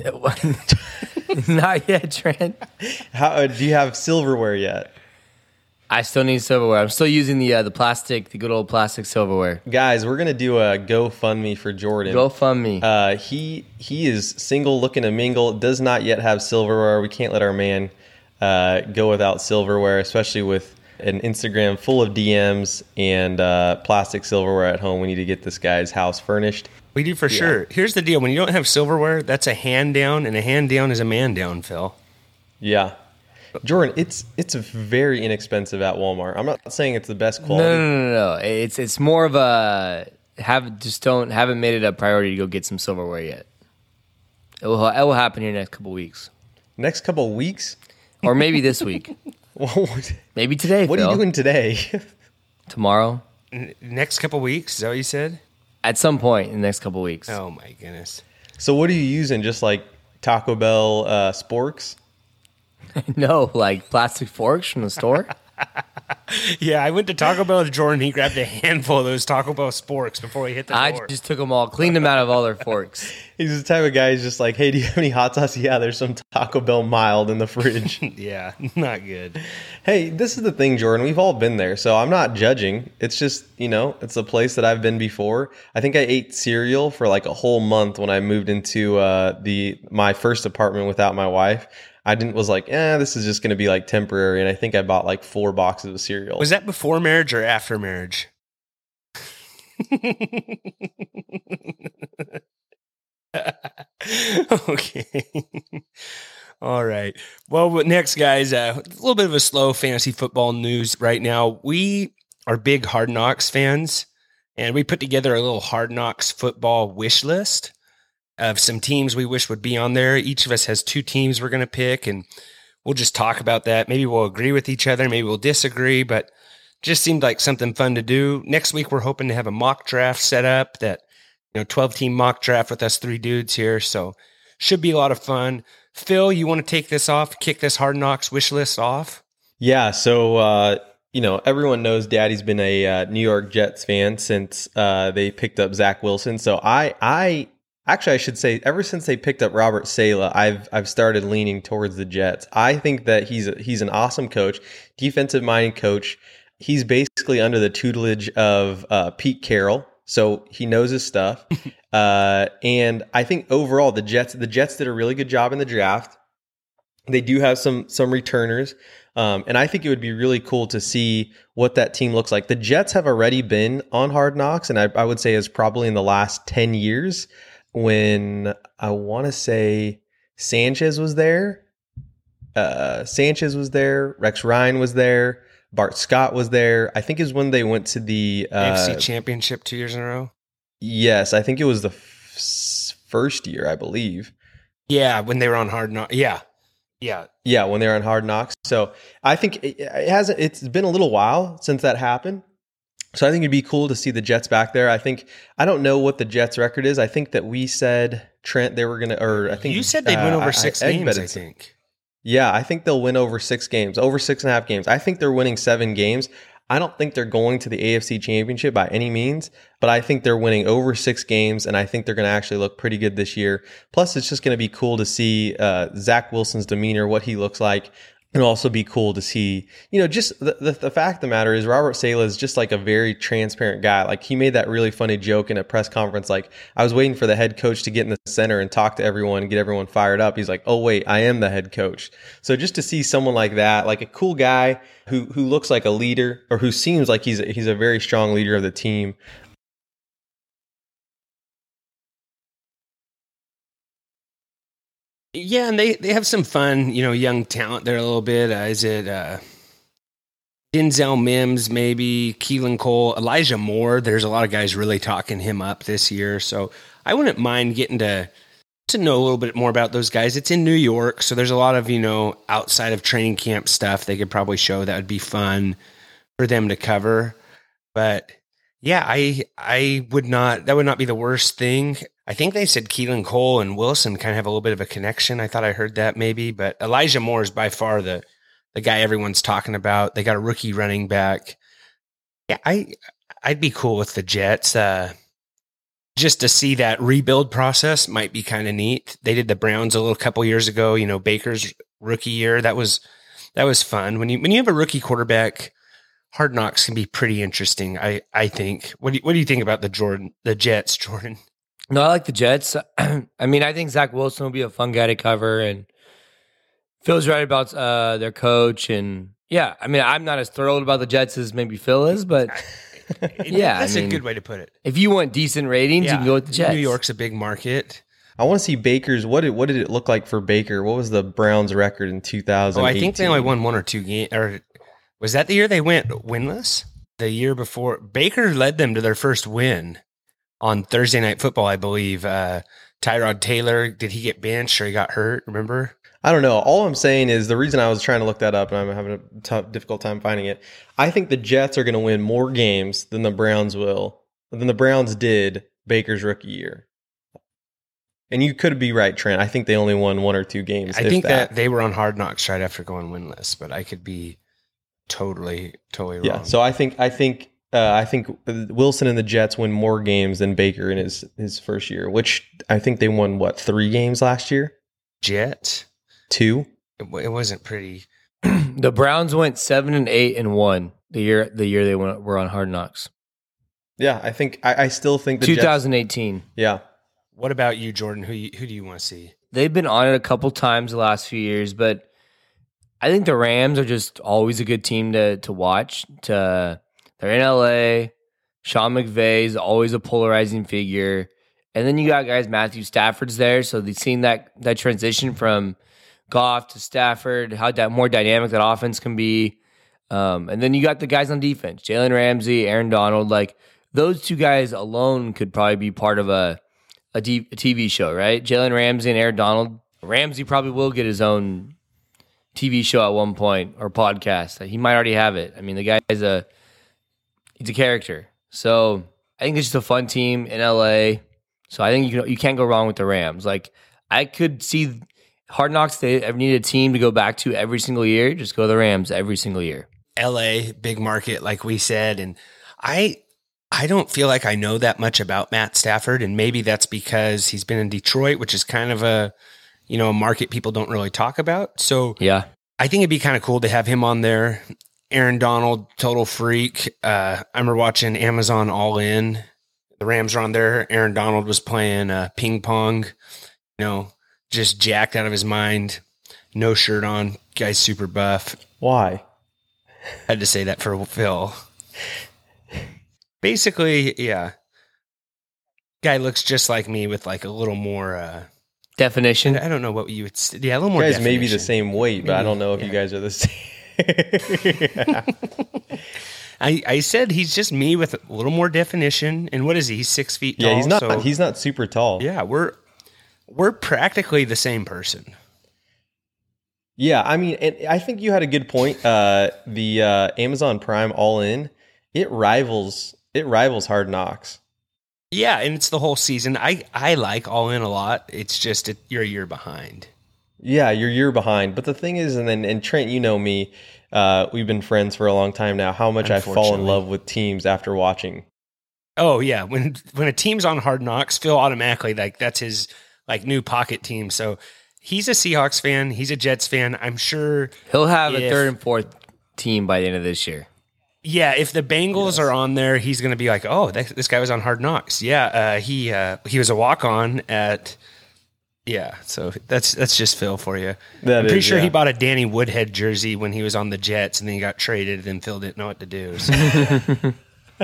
Speaker 4: Not yet, Trent.
Speaker 3: How uh, do you have silverware yet?
Speaker 4: I still need silverware. I'm still using the uh, the plastic, the good old plastic silverware.
Speaker 3: Guys, we're gonna do a GoFundMe for Jordan.
Speaker 4: GoFundMe.
Speaker 3: Uh, he he is single, looking to mingle. Does not yet have silverware. We can't let our man uh, go without silverware, especially with an Instagram full of D Ms and uh, plastic silverware at home. We need to get this guy's house furnished.
Speaker 2: We do for sure. Here's the deal. When you don't have silverware, that's a hand down, and a hand down is a man down, Phil.
Speaker 3: Yeah, Jordan, it's it's very inexpensive at Walmart. I'm not saying it's the best
Speaker 4: no,
Speaker 3: quality.
Speaker 4: no, no, no, no. It's it's more of a have just don't haven't made it a priority to go get some silverware yet. It will it will happen here next couple weeks,
Speaker 3: Next couple of weeks.
Speaker 4: or maybe this week,
Speaker 3: what
Speaker 4: maybe today.
Speaker 3: what are
Speaker 4: Phil.
Speaker 3: you doing today?
Speaker 4: tomorrow?
Speaker 2: N- next couple weeks, is that what you said?
Speaker 4: At some point in the next couple weeks.
Speaker 2: Oh, my goodness.
Speaker 3: So what are you using? Just like Taco Bell uh, sporks?
Speaker 4: No, like plastic forks from the store.
Speaker 2: Yeah, I went to Taco Bell with Jordan. He grabbed a handful of those Taco Bell sporks before he hit the
Speaker 4: I
Speaker 2: door.
Speaker 4: just took them all, cleaned them out of all their forks.
Speaker 3: He's the type of guy who's just like, hey, do you have any hot sauce? Yeah, there's some Taco Bell mild in the fridge.
Speaker 2: Yeah, not good.
Speaker 3: Hey, this is the thing, Jordan. We've all been there, so I'm not judging. It's just, you know, it's a place that I've been before. I think I ate cereal for like a whole month when I moved into uh, the my first apartment without my wife. I didn't was like, eh, this is just going to be like temporary, and I think I bought like four boxes of cereal.
Speaker 2: Was that before marriage or after marriage? Okay. All right. Well, what next, guys, uh, a little bit of a slow fantasy football news right now. We are big Hard Knocks fans, and we put together a little Hard Knocks football wish list of some teams we wish would be on there. Each of us has two teams we're going to pick, and we'll just talk about that. Maybe we'll agree with each other. Maybe we'll disagree, but just seemed like something fun to do. Next week, we're hoping to have a mock draft set up that, you know, twelve-team mock draft with us three dudes here. So should be a lot of fun. Phil, you want to take this off, kick this Hard Knocks wish list off?
Speaker 3: Yeah, so, uh, you know, everyone knows Daddy's been a uh, New York Jets fan since uh, they picked up Zach Wilson. So I, I actually, I should say, ever since they picked up Robert Saleh, I've I've started leaning towards the Jets. I think that he's a, he's an awesome coach, defensive-minded coach. He's basically under the tutelage of uh, Pete Carroll, so he knows his stuff. uh, and I think overall, the Jets the Jets did a really good job in the draft. They do have some some returners, um, and I think it would be really cool to see what that team looks like. The Jets have already been on Hard Knocks, and I, I would say is probably in the last ten years when I want to say Sanchez was there. Uh, Sanchez was there. Rex Ryan was there. Bart Scott was there. I think it was when they went to the uh,
Speaker 2: A F C Championship two years in a row?
Speaker 3: Yes, I think it was the f- first year, I believe.
Speaker 2: Yeah, when they were on Hard Knocks. Yeah. Yeah.
Speaker 3: Yeah, when they're on Hard Knocks. So I think it, it hasn't. It's been a little while since that happened. So I think it'd be cool to see the Jets back there. I think I don't know what the Jets record is. I think that we said Trent they were gonna, or I think
Speaker 2: You said they'd
Speaker 3: uh,
Speaker 2: win over
Speaker 3: I-
Speaker 2: six
Speaker 3: I- Ed
Speaker 2: games, I
Speaker 3: betted-
Speaker 2: think.
Speaker 3: Yeah, I think they'll win over six games, over six and a half games. I think they're winning seven games. I don't think they're going to the A F C Championship by any means, but I think they're winning over six games, and I think they're going to actually look pretty good this year. Plus, it's just going to be cool to see uh, Zach Wilson's demeanor, what he looks like. It'll also be cool to see, you know, just the, the, the fact of the matter is Robert Saleh is just like a very transparent guy. Like he made that really funny joke in a press conference. Like I was waiting for the head coach to get in the center and talk to everyone and get everyone fired up. He's like, oh, wait, I am the head coach. So just to see someone like that, like a cool guy who who looks like a leader or who seems like he's he's a very strong leader of the team.
Speaker 2: Yeah, and they, they have some fun, you know, young talent there a little bit. Uh, is it uh, Denzel Mims, maybe Keelan Cole, Elijah Moore? There's a lot of guys really talking him up this year. So I wouldn't mind getting to to know a little bit more about those guys. It's in New York, so there's a lot of, you know, outside of training camp stuff they could probably show that would be fun for them to cover. But yeah, I I would not, that would not be the worst thing. I think they said Keelan Cole and Wilson kind of have a little bit of a connection. I thought I heard that maybe, but Elijah Moore is by far the the guy everyone's talking about. They got a rookie running back. Yeah, I I'd be cool with the Jets. Uh, just to see that rebuild process might be kind of neat. They did the Browns a little couple years ago. You know, Baker's rookie year. That was that was fun. When you when you have a rookie quarterback, Hard Knocks can be pretty interesting. I I think. What do you, what do you think about the Jordan the Jets, Jordan?
Speaker 4: No, I like the Jets. I mean, I think Zach Wilson will be a fun guy to cover, and Phil's right about uh, their coach. And yeah, I mean, I'm not as thrilled about the Jets as maybe Phil is, but yeah,
Speaker 2: that's
Speaker 4: I mean,
Speaker 2: a good way to put it.
Speaker 4: if you want decent ratings, you can go with the Jets.
Speaker 2: New York's a big market.
Speaker 3: I want to see Baker's. What did what did it look like for Baker? What was the Browns' record in two thousand
Speaker 2: Oh,
Speaker 3: eighteen?
Speaker 2: I think they only won one or two games. Or was that the year they went winless? The year before, Baker led them to their first win on Thursday Night Football, I believe. Uh, Tyrod Taylor, did he get benched or he got hurt? Remember?
Speaker 3: I don't know. All I'm saying is the reason I was trying to look that up and I'm having a tough, difficult time finding it. I think the Jets are going to win more games than the Browns will, than the Browns did Baker's rookie year. And you could be right, Trent. I think they only won one or two games.
Speaker 2: I
Speaker 3: if
Speaker 2: think
Speaker 3: that.
Speaker 2: that they were on Hard Knocks right after going winless, but I could be totally, totally wrong.
Speaker 3: Yeah. So I think I think uh, I think Wilson and the Jets win more games than Baker in his his first year, which I think they won what three games last year.
Speaker 2: Jets,
Speaker 3: Two.
Speaker 2: it, it wasn't pretty.
Speaker 4: The Browns went seven and eight and one the year the year they went, were on Hard Knocks.
Speaker 3: Yeah, I think I, I still think the Jets,
Speaker 4: twenty eighteen.
Speaker 3: Yeah.
Speaker 2: What about you, Jordan? Who you, who do you want to see?
Speaker 4: They've been on it a couple times the last few years, but I think the Rams are just always a good team to to watch. To they're in L A. Sean McVay is always a polarizing figure, and then you got guys. Matthew Stafford's there, so they've seen that that transition from Goff to Stafford, how that more dynamic that offense can be. Um, and then you got the guys on defense, Jalen Ramsey, Aaron Donald. Like those two guys alone could probably be part of a a, D, a T V show, right? Jalen Ramsey and Aaron Donald. Ramsey probably will get his own T V show at one point or podcast. He might already have it. I mean, the guy is a he's a character. So I think it's just a fun team in L A. So I think you can, you can't go wrong with the Rams. Like I could see Hard Knocks. They ever need a team to go back to every single year. Just go to the Rams every single year.
Speaker 2: L A, big market, like we said, and I. I don't feel like I know that much about Matt Stafford, and maybe that's because he's been in Detroit, which is kind of a, you know, a market people don't really talk about. So
Speaker 4: yeah,
Speaker 2: I think it'd be kind of cool to have him on there. Aaron Donald, total freak. Uh, I remember watching Amazon All In. The Rams are on there. Aaron Donald was playing uh, ping pong, you know, just jacked out of his mind. No shirt on. Guy's super buff.
Speaker 3: Why?
Speaker 2: Had to say that for Phil. Basically, yeah. Guy looks just like me with like a little more uh,
Speaker 4: definition.
Speaker 2: I don't know what you would. Yeah, a little
Speaker 3: You
Speaker 2: more.
Speaker 3: guys may be
Speaker 2: definition.
Speaker 3: the same weight, but
Speaker 2: Maybe,
Speaker 3: I don't know if
Speaker 2: yeah.
Speaker 3: you guys are the same.
Speaker 2: I, I said he's just me with a little more definition. And what is he? He's six feet tall.
Speaker 3: Yeah, he's not.
Speaker 2: so-
Speaker 3: he's not super tall.
Speaker 2: yeah, we're we're practically the same person.
Speaker 3: Yeah, I mean, and I think you had a good point. Uh, the uh, Amazon Prime All In, it rivals it rivals Hard Knocks.
Speaker 2: Yeah, and it's the whole season. I, I like All In a lot. It's just it, you're a year behind.
Speaker 3: Yeah, you're a year behind. But the thing is, and then and Trent, you know me, uh, we've been friends for a long time now. How much I fall in love with teams after watching.
Speaker 2: Oh yeah, when when a team's on Hard Knocks, Phil automatically like that's his like new pocket team. So he's a Seahawks fan. He's a Jets fan. I'm sure
Speaker 4: he'll have
Speaker 2: if,
Speaker 4: a third and fourth team by the end of this year.
Speaker 2: Yeah, if the Bengals yes. are on there, he's going to be like, "Oh, that, this guy was on Hard Knocks." Yeah, uh, he uh, he was a walk on at. Yeah, so that's that's just Phil for you.
Speaker 3: That
Speaker 2: I'm pretty
Speaker 3: is,
Speaker 2: sure
Speaker 3: yeah.
Speaker 2: he bought a Danny Woodhead jersey when he was on the Jets, and then he got traded, and Phil didn't know what to do. So.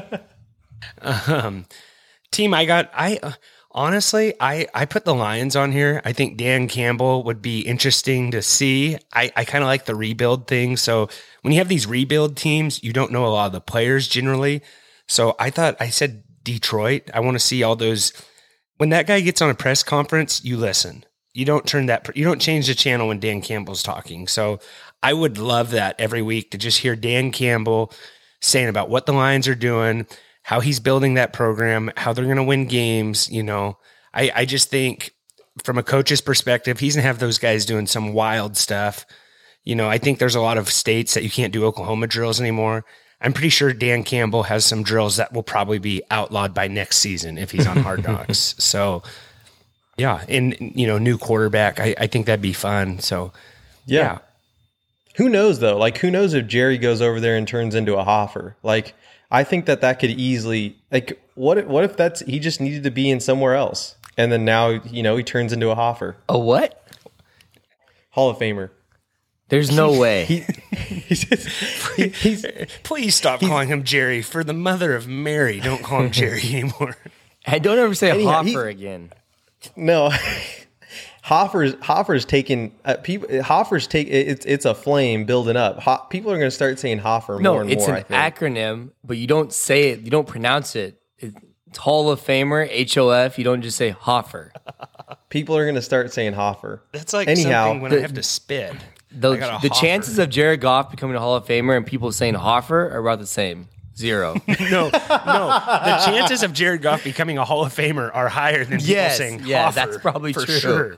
Speaker 2: um, team, I got I. Uh, Honestly, I, I put the Lions on here. I think Dan Campbell would be interesting to see. I, I kind of like the rebuild thing. So when you have these rebuild teams, you don't know a lot of the players generally. So I thought, I said Detroit. I want to see all those. When that guy gets on a press conference, you listen. You don't turn that, you don't change the channel when Dan Campbell's talking. So I would love that every week to just hear Dan Campbell saying about what the Lions are doing, how he's building that program, how they're going to win games. You know, I, I just think from a coach's perspective, he's going to have those guys doing some wild stuff. You know, I think there's a lot of states that you can't do Oklahoma drills anymore. I'm pretty sure Dan Campbell has some drills that will probably be outlawed by next season if he's on Hard Knocks. So, yeah. And, you know, new quarterback, I, I think that'd be fun. So,
Speaker 3: yeah.
Speaker 2: yeah.
Speaker 3: Who knows, though? Like, who knows if Jerry goes over there and turns into a Hoffer? Like, I think that that could easily, like, what if, what if that's, he just needed to be in somewhere else. And then now, you know, he turns into a Hoffer.
Speaker 4: A what?
Speaker 3: Hall of Famer.
Speaker 4: There's no way.
Speaker 3: He, he's just, he, he's,
Speaker 2: Please stop calling him Jerry. For the mother of Mary, don't call him Jerry anymore.
Speaker 4: I don't ever say
Speaker 3: Anyhow,
Speaker 4: Hoffer again.
Speaker 3: No. Hoffer's Hoffer's taking uh, people. Hoffer's take it's it's a flame building up. Ho, people are going to start saying Hoffer
Speaker 4: no,
Speaker 3: more and
Speaker 4: it's
Speaker 3: more.
Speaker 4: an acronym, but you don't say it. You don't pronounce it. It's Hall of Famer, H O F. You don't just say Hoffer.
Speaker 3: People are going to start saying Hoffer.
Speaker 2: That's like
Speaker 3: Anyhow,
Speaker 2: something when
Speaker 3: the,
Speaker 2: I have to spit.
Speaker 4: The, the chances of Jared Goff becoming a Hall of Famer and people saying Hoffer are about the same. Zero.
Speaker 2: no, no. The chances of Jared Goff becoming a Hall of Famer are higher than people
Speaker 4: yes,
Speaker 2: saying
Speaker 4: yeah,
Speaker 2: Hoffer.
Speaker 4: that's probably
Speaker 2: for
Speaker 4: true.
Speaker 2: Sure.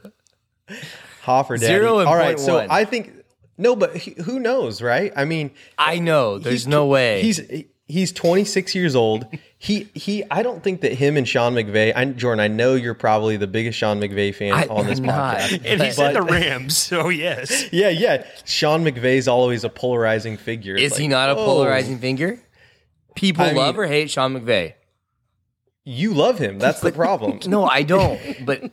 Speaker 3: Hoffer, daddy.
Speaker 4: Zero and
Speaker 3: All right,
Speaker 4: point
Speaker 3: so
Speaker 4: one.
Speaker 3: I think no, but he, who knows, right? I mean,
Speaker 4: I know. There's no way.
Speaker 3: He's he's twenty-six years old. He he. I don't think that him and Sean McVay. I, Jordan, I know you're probably the biggest Sean McVay fan
Speaker 4: I,
Speaker 3: on this
Speaker 4: I'm
Speaker 3: podcast.
Speaker 4: not.
Speaker 2: And he's in the Rams, so yes.
Speaker 3: Yeah, yeah. Sean McVay's always a polarizing figure. It's
Speaker 4: Is
Speaker 3: like,
Speaker 4: he not a
Speaker 3: whoa.
Speaker 4: polarizing figure? People
Speaker 3: I
Speaker 4: love
Speaker 3: mean-
Speaker 4: or hate Sean McVay.
Speaker 3: You love him. That's the problem.
Speaker 4: No, I don't. But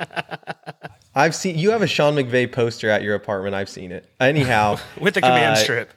Speaker 3: I've seen you have a Sean McVay poster at your apartment. I've seen it. Anyhow,
Speaker 2: With the command
Speaker 3: uh,
Speaker 2: strip.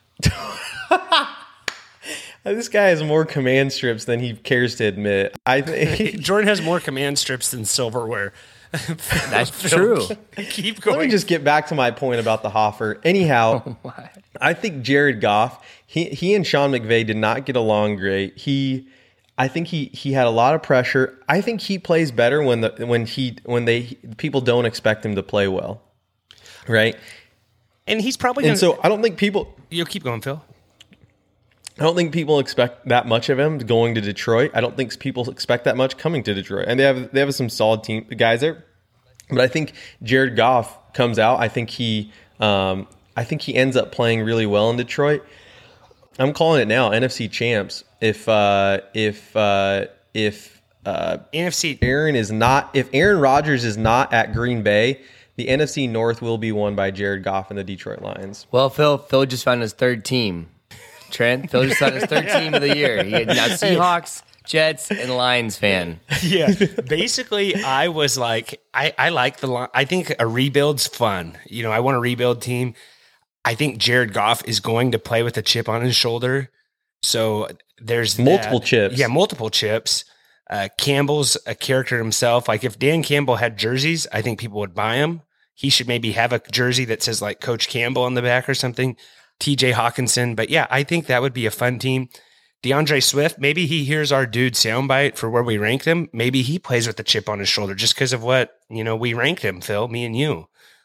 Speaker 3: This guy has more command strips than he cares to admit. I think.
Speaker 2: Jordan has more command strips than silverware.
Speaker 4: that's true.
Speaker 2: Keep going.
Speaker 3: Let me just get back to my point about the Hoffer. Anyhow, I think Jared Goff, he he and Sean McVay did not get along great. He, I think he he had a lot of pressure. I think he plays better when the when he when they people don't expect him to play well, right?
Speaker 2: And he's probably
Speaker 3: And
Speaker 2: going to.
Speaker 3: so I don't think people.
Speaker 2: You'll keep going, Phil.
Speaker 3: I don't think people expect that much of him going to Detroit. I don't think people expect that much coming to Detroit. And they have they have some solid team guys there. But I think Jared Goff comes out. I think he um, I think he ends up playing really well in Detroit. I'm calling it now, N F C champs. If uh, if uh, if uh,
Speaker 2: N F C.
Speaker 3: Aaron is not if Aaron Rodgers is not at Green Bay, the N F C North will be won by Jared Goff and the Detroit Lions.
Speaker 4: well, Phil Phil just found his third team. Trent, Phil just found his third team of the year. He had now Seahawks, Jets, and Lions fan.
Speaker 2: Yeah. Basically, I was like, I, I like the line. I think a rebuild's fun. You know, I want a rebuild team. I think Jared Goff is going to play with a chip on his shoulder. So there's
Speaker 3: Multiple
Speaker 2: that.
Speaker 3: chips.
Speaker 2: Yeah, multiple chips. Uh, Campbell's a character himself. Like if Dan Campbell had jerseys, I think people would buy them. He should maybe have a jersey that says like Coach Campbell on the back or something. T J Hawkinson. But yeah, I think that would be a fun team. DeAndre Swift, maybe he hears our dude soundbite for where we ranked him. Maybe he plays with the chip on his shoulder just because of what, you know, we ranked him, Phil, me and you.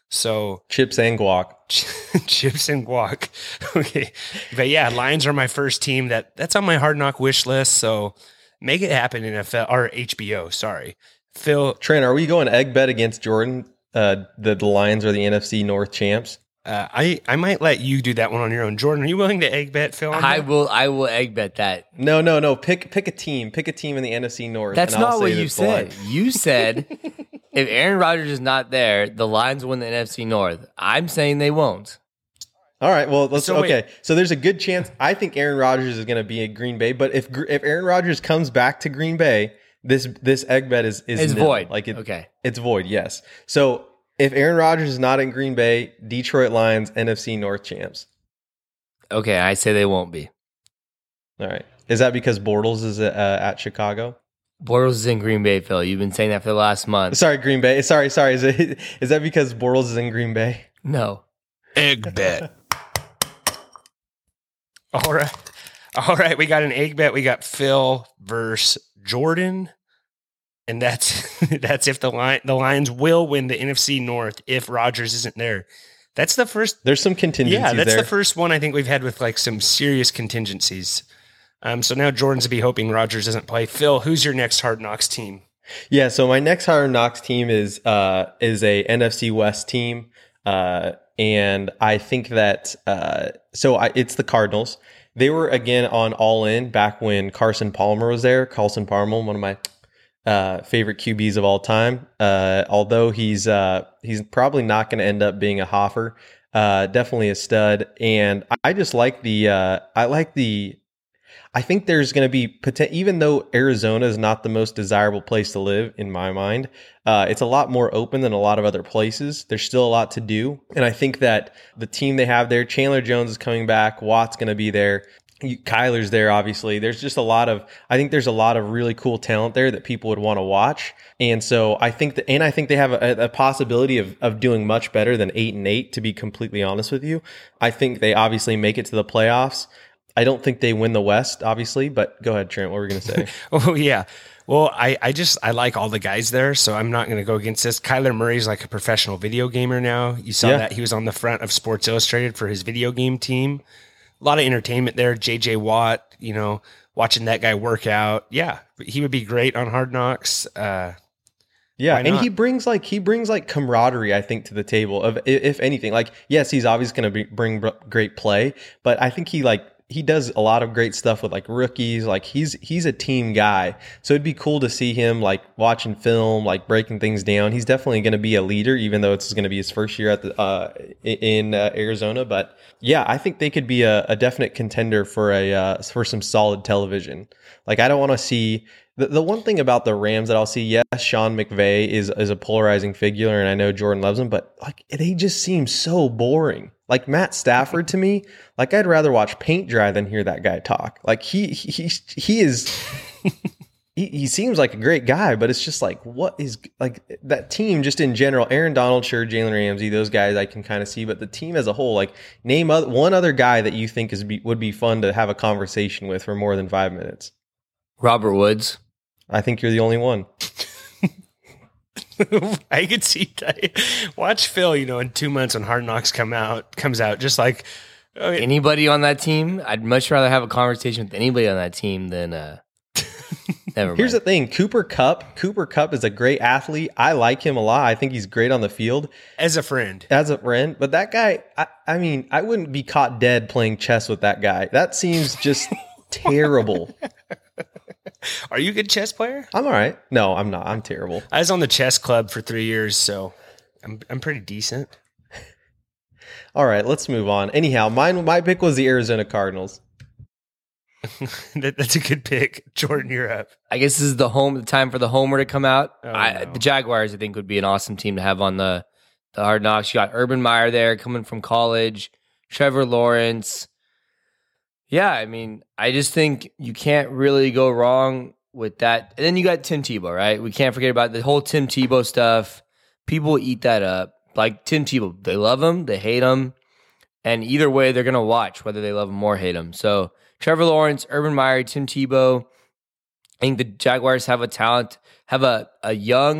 Speaker 2: So
Speaker 3: chips and guac.
Speaker 2: Chips and guac. Okay. But yeah, Lions are my first team that that's on my Hard Knock wish list. So make it happen in N F L or H B O. Sorry. Phil.
Speaker 3: Trent, are we going egg bet against Jordan? Uh, the, the Lions are the N F C North champs.
Speaker 2: Uh, I, I might let you do that one on your own. Jordan, are you willing to egg bet Phil? On
Speaker 4: I
Speaker 2: that?
Speaker 4: will I will egg bet that.
Speaker 3: No, no, no. Pick pick a team. Pick a team in the N F C North.
Speaker 4: That's
Speaker 3: and I'll
Speaker 4: not what
Speaker 3: say
Speaker 4: you
Speaker 3: that's
Speaker 4: said.
Speaker 3: blind.
Speaker 4: You said if Aaron Rodgers is not there, the Lions win the N F C North. I'm saying they won't.
Speaker 3: All right. Well, let's.
Speaker 2: So
Speaker 3: okay.
Speaker 2: wait.
Speaker 3: So there's a good chance. I think Aaron Rodgers is going to be at Green Bay. But if Gr- if Aaron Rodgers comes back to Green Bay, this this egg bet is is
Speaker 4: It's
Speaker 3: nil.
Speaker 4: void.
Speaker 3: Like it,
Speaker 4: Okay.
Speaker 3: it's void. Yes. So if Aaron Rodgers is not in Green Bay, Detroit Lions N F C North champs.
Speaker 4: Okay, I say they won't be.
Speaker 3: All right. Is that because Bortles is uh, at Chicago?
Speaker 4: Bortles is in Green Bay, Phil. You've been saying that for the last month.
Speaker 3: Sorry, Green Bay. Sorry, sorry. Is it is that because Bortles is in Green Bay?
Speaker 4: No.
Speaker 2: Egg bet. All right. All right. We got an egg bet. We got Phil versus Jordan. And that's that's if the Lion, the Lions will win the N F C North if Rodgers isn't there. That's the first.
Speaker 3: There's some contingencies
Speaker 2: Yeah, that's
Speaker 3: there.
Speaker 2: the first one I think we've had with like some serious contingencies. Um, so now Jordan's to be hoping Rodgers doesn't play. Phil, who's your next Hard Knocks team?
Speaker 3: Yeah, so my next Hard Knocks team is uh, is a N F C West team, uh, and I think that uh, so I, it's the Cardinals. They were again on All In back when Carson Palmer was there. Carson Palmer, one of my uh, favorite Q Bs of all time. Uh, although he's uh, he's probably not going to end up being a Hoffer. Uh, definitely a stud, and I just like the uh, I like the. I think there's going to be poten- even though Arizona is not the most desirable place to live in my mind, uh, it's a lot more open than a lot of other places. There's still a lot to do, and I think that the team they have there, Chandler Jones is coming back, Watt's going to be there, you, Kyler's there. Obviously, there's just a lot of. I think there's a lot of really cool talent there that people would want to watch, and so I think that, and I think they have a, a possibility of of doing much better than eight and eight. To be completely honest with you, I think they obviously make it to the playoffs. I don't think they win the West, obviously, but go ahead, Trent. What were we going to say?
Speaker 2: Oh, yeah. Well, I, I just, I like all the guys there, so I'm not going to go against this. Kyler Murray's like a professional video gamer now. You saw
Speaker 3: Yeah.
Speaker 2: that. He was on the front of Sports Illustrated for his video game team. A lot of entertainment there. J J Watt, you know, watching that guy work out. Yeah, he would be great on Hard Knocks. Uh,
Speaker 3: Yeah,
Speaker 2: Why
Speaker 3: and
Speaker 2: not?
Speaker 3: he brings like he brings like camaraderie, I think, to the table. Of i- if anything, like yes, he's always going to be bring br- great play, but I think he like he does a lot of great stuff with like rookies. Like he's he's a team guy, so it'd be cool to see him like watching film, like breaking things down. He's definitely going to be a leader, even though it's going to be his first year at the uh, in uh, Arizona. But yeah, I think they could be a, a definite contender for a uh, for some solid television. Like I don't want to see. The, the one thing about the Rams that I'll see, yes, Sean McVay is is a polarizing figure, and I know Jordan loves him, but like they just seem so boring. Like Matt Stafford to me, like I'd rather watch paint dry than hear that guy talk. Like he he he is he, he seems like a great guy, but it's just like what is like that team just in general. Aaron Donald, sure, Jalen Ramsey, those guys I can kind of see, but the team as a whole, like name other, one other guy that you think is be, would be fun to have a conversation with for more than five minutes.
Speaker 4: Robert Woods.
Speaker 3: I think you're the only one.
Speaker 2: I could see that. Watch Phil, you know, in two months when Hard Knocks come out, comes out, just like okay,
Speaker 4: Anybody on that team? I'd much rather have a conversation with anybody on that team than uh never mind.
Speaker 3: Here's the thing, Cooper Kupp. Cooper Kupp is a great athlete. I like him a lot. I think he's great on the field
Speaker 2: as a friend.
Speaker 3: as a friend. But that guy, I, I mean, I wouldn't be caught dead playing chess with that guy. That seems just terrible.
Speaker 2: Are you a good chess player?
Speaker 3: I'm all right. No, I'm not. I'm terrible.
Speaker 2: I was on the chess club for three years, so I'm I'm pretty decent.
Speaker 3: All right, let's move on. Anyhow, mine my pick was the Arizona Cardinals.
Speaker 2: that, that's a good pick, Jordan. You're up.
Speaker 4: I guess this is the home the time for the homer to come out.
Speaker 2: Oh,
Speaker 4: I,
Speaker 2: no.
Speaker 4: The Jaguars, I think, would be an awesome team to have on the, the Hard Knocks. You got Urban Meyer there coming from college, Trevor Lawrence. Yeah, I mean, I just think you can't really go wrong with that. And then you got Tim Tebow, right? We can't forget about the whole Tim Tebow stuff. People eat that up. Like Tim Tebow, they love him, they hate him. And either way, they're going to watch whether they love him or hate him. So Trevor Lawrence, Urban Meyer, Tim Tebow. I think the Jaguars have a talent, have a, a young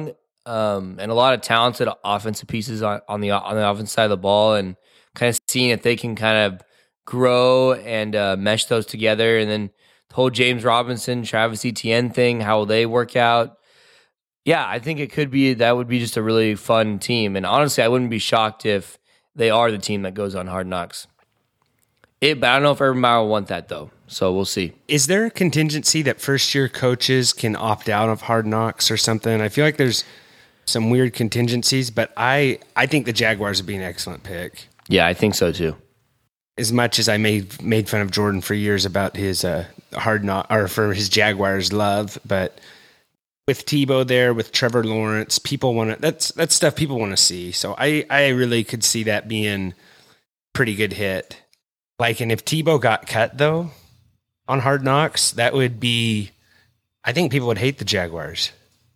Speaker 4: um, and a lot of talented offensive pieces on, on the on the offensive side of the ball, and kind of seeing if they can kind of grow and uh, mesh those together. And then the whole James Robinson, Travis Etienne thing, how will they work out? Yeah, I think it could be, that would be just a really fun team. And honestly, I wouldn't be shocked if they are the team that goes on Hard Knocks. It, but I don't know if everybody will want that, though. So we'll see.
Speaker 2: Is there a contingency that first-year coaches can opt out of Hard Knocks or something? I feel like there's some weird contingencies, but I, I think the Jaguars would be an excellent pick.
Speaker 4: Yeah, I think so, too.
Speaker 2: As much as I made made fun of Jordan for years about his uh, Hard Knock, or for his Jaguars love, but with Tebow there, with Trevor Lawrence, people want to. That's that's stuff people want to see. So I I really could see that being pretty good hit. Like, and if Tebow got cut though on Hard Knocks, that would be. I think people would hate the Jaguars.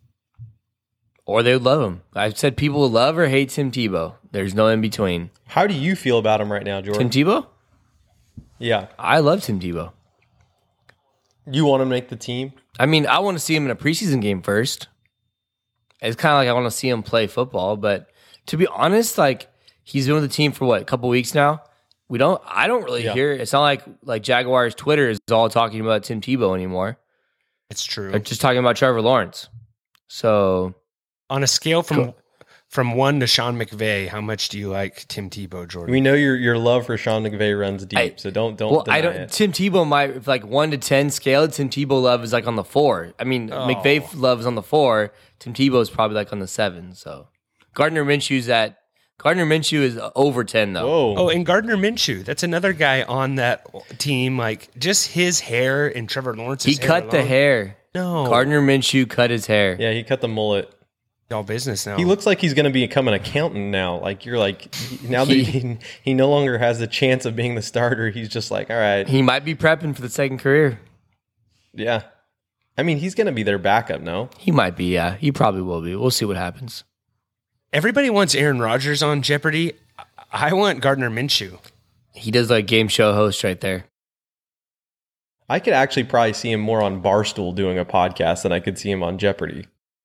Speaker 4: Or they would love him. I've said people will love or hate Tim Tebow. There's no in between.
Speaker 3: How do you feel about him right now, Jordan?
Speaker 4: Tim Tebow?
Speaker 3: Yeah.
Speaker 4: I love Tim Tebow.
Speaker 3: You want him to make the team?
Speaker 4: I mean, I want to see him in a preseason game first. It's kind of like I want to see him play football, but to be honest, like, he's been with the team for what, a couple weeks now? We don't. I don't really
Speaker 3: yeah.
Speaker 4: hear. It's not like like Jaguars Twitter is all talking about Tim Tebow anymore.
Speaker 2: It's true.
Speaker 4: They're just talking about Trevor Lawrence. So,
Speaker 2: on a scale from cool. from one to Sean McVay, how much do you like Tim Tebow, Jordan?
Speaker 3: We know your your love for Sean McVay runs deep,
Speaker 4: I,
Speaker 3: so don't don't.
Speaker 4: Well,
Speaker 3: deny
Speaker 4: I don't.
Speaker 3: it.
Speaker 4: Tim Tebow might, if like one to ten scale, Tim Tebow love is like on the four. I mean,
Speaker 2: oh.
Speaker 4: McVay love is on the four. Tim Tebow is probably like on the seven. So, Gardner Minshew's at. Gardner Minshew is over ten, though.
Speaker 3: Whoa.
Speaker 2: Oh, and Gardner Minshew. That's another guy on that team. Like, just his hair and Trevor Lawrence's
Speaker 4: He
Speaker 2: hair
Speaker 4: cut the
Speaker 2: alone.
Speaker 4: hair.
Speaker 2: No.
Speaker 4: Gardner Minshew cut his hair.
Speaker 3: Yeah, he cut the mullet.
Speaker 2: All business now.
Speaker 3: He looks like he's going to become an accountant now. Like, you're like, now that
Speaker 4: He-
Speaker 3: he, he no longer has the chance of being the starter, he's just like, all right.
Speaker 4: He might be prepping for the second career.
Speaker 3: Yeah. I mean, he's going to be their backup, no?
Speaker 4: He might be, yeah. He probably will be. We'll see what happens.
Speaker 2: Everybody wants Aaron Rodgers on Jeopardy. I want Gardner Minshew.
Speaker 4: He does like game show host right there.
Speaker 3: I could actually probably see him more on Barstool doing a podcast than I could see him on Jeopardy.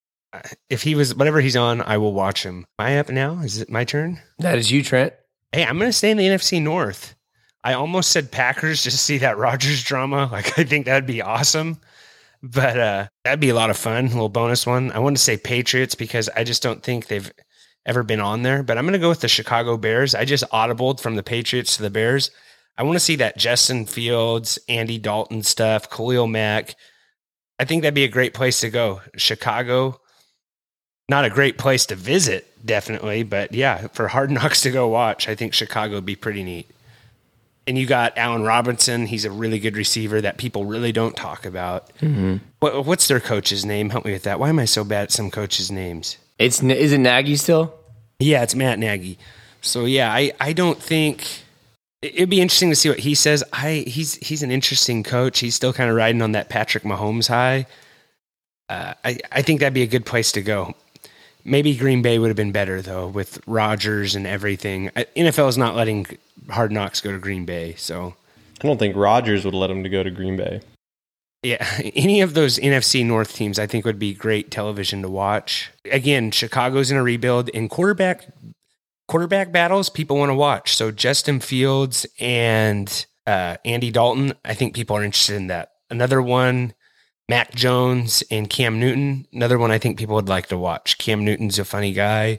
Speaker 2: If he was, whatever he's on, I will watch him. Am I up now? Is it my turn?
Speaker 4: That is you, Trent.
Speaker 2: Hey, I'm going to stay in the N F C North. I almost said Packers just to see that Rodgers drama. Like, I think that'd be awesome. But uh, that'd be a lot of fun. A little bonus one. I want to say Patriots because I just don't think they've ever been on there. But I'm going to go with the Chicago Bears. I just audibled from the Patriots to the Bears. I want to see that Justin Fields, Andy Dalton stuff, Khalil Mack. I think that'd be a great place to go. Chicago, not a great place to visit, definitely. But yeah, for Hard Knocks to go watch, I think Chicago would be pretty neat. And you got Allen Robinson. He's a really good receiver that people really don't talk about.
Speaker 4: Mm-hmm.
Speaker 2: What, what's their coach's name? Help me with that. Why am I so bad at some coaches' names?
Speaker 4: It's is it Nagy still?
Speaker 2: Yeah, it's Matt Nagy. So yeah, I, I don't think it'd be interesting to see what he says. I he's he's an interesting coach. He's still kind of riding on that Patrick Mahomes high. Uh, I I think that'd be a good place to go. Maybe Green Bay would have been better though with Rodgers and everything. N F L is not letting Hard Knocks go to Green Bay, so
Speaker 3: I don't think Rodgers would let him to go to Green Bay.
Speaker 2: yeah, any of those N F C North teams I think would be great television to watch. Again, Chicago's in a rebuild, and quarterback quarterback battles people want to watch. So Justin Fields and uh, Andy Dalton, I think people are interested in that. Another one, Mac Jones and Cam Newton, another one I think people would like to watch. Cam Newton's a funny guy.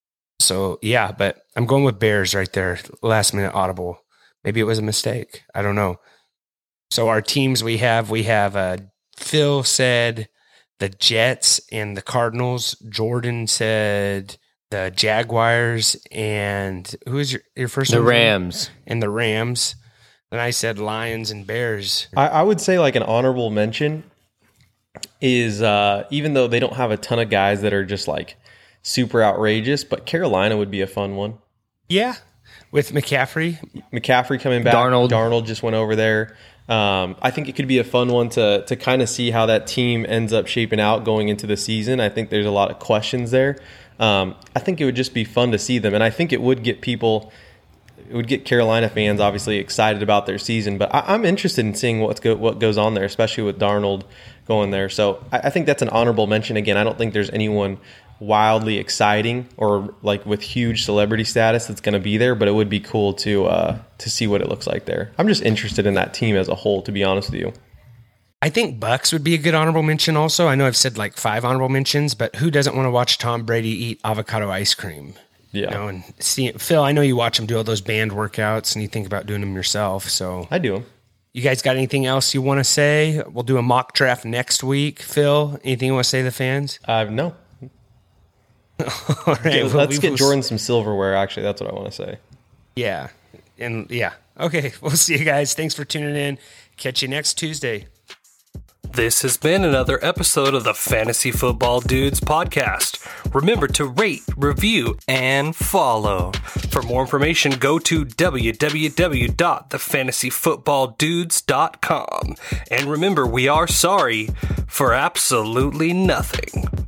Speaker 2: So yeah, but I'm going with Bears right there. Last minute audible. Maybe it was a mistake. I don't know. So our teams we have, we have uh, Phil said the Jets and the Cardinals. Jordan said the Jaguars and who is your, your first
Speaker 4: The
Speaker 2: one?
Speaker 4: Rams.
Speaker 2: And the Rams. And I said Lions and Bears.
Speaker 3: I, I would say like an honorable mention is uh, even though they don't have a ton of guys that are just like super outrageous, but Carolina would be a fun one.
Speaker 2: Yeah, with McCaffrey.
Speaker 3: McCaffrey coming back.
Speaker 4: Darnold.
Speaker 3: Darnold just went over there. Um, I think it could be a fun one to to kind of see how that team ends up shaping out going into the season. I think there's a lot of questions there. Um, I think it would just be fun to see them, and I think it would get people, it would get Carolina fans obviously excited about their season. But I, I'm interested in seeing what's go, what goes on there, especially with Darnold going there. So I, I think that's an honorable mention. Again, I don't think there's anyone wildly exciting or like with huge celebrity status that's going to be there, but it would be cool to uh, to see what it looks like there. I'm just interested in that team as a whole, to be honest with you.
Speaker 2: I think Bucks would be a good honorable mention also. I know I've said like five honorable mentions, but who doesn't want to watch Tom Brady eat avocado ice cream?
Speaker 3: Yeah.
Speaker 2: You know, and see, Phil, I know you watch him do all those band workouts and you think about doing them yourself. So
Speaker 3: I do them.
Speaker 2: You guys got anything else you want to say? We'll do a mock draft next week. Phil, anything you want to say to the fans?
Speaker 3: Uh, no.
Speaker 2: All right.
Speaker 3: Get,
Speaker 2: well,
Speaker 3: let's
Speaker 2: we
Speaker 3: get
Speaker 2: will
Speaker 3: Jordan some silverware, actually. That's what I want to say.
Speaker 2: Yeah. And yeah. Okay. We'll see you guys. Thanks for tuning in. Catch you next Tuesday.
Speaker 1: This has been another episode of the Fantasy Football Dudes podcast. Remember to rate, review, and follow. For more information, go to w w w dot the fantasy football dudes dot com. And remember, we are sorry for absolutely nothing.